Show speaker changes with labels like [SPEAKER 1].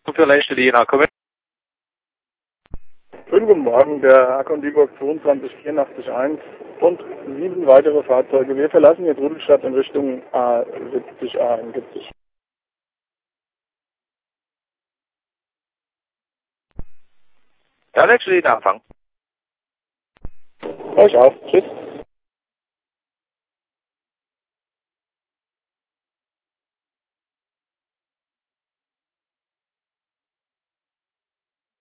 [SPEAKER 1] Für Leichte Jena, komm mit.
[SPEAKER 2] Schönen guten Morgen, der Akon Dieburg 22881 und 7 weitere Fahrzeuge. Wir verlassen jetzt Rudolstadt in Richtung A70, A71.
[SPEAKER 1] Ja, Leichte Jena, Empfang.
[SPEAKER 2] Euch auch. Tschüss.